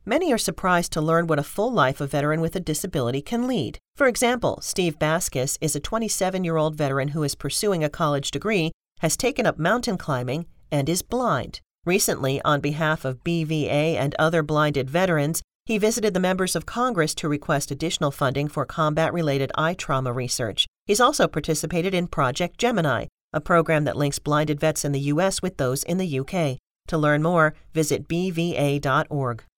Many are surprised to learn what a full life a veteran with a disability can lead. For example, Steve Baskus is a 27-year-old veteran who is pursuing a college degree, has taken up mountain climbing, and is blind. Recently, on behalf of BVA and other blinded veterans, he visited the members of Congress to request additional funding for combat-related eye trauma research. He's also participated in Project Gemini, a program that links blinded vets in the U.S. with those in the U.K. To learn more, visit bva.org.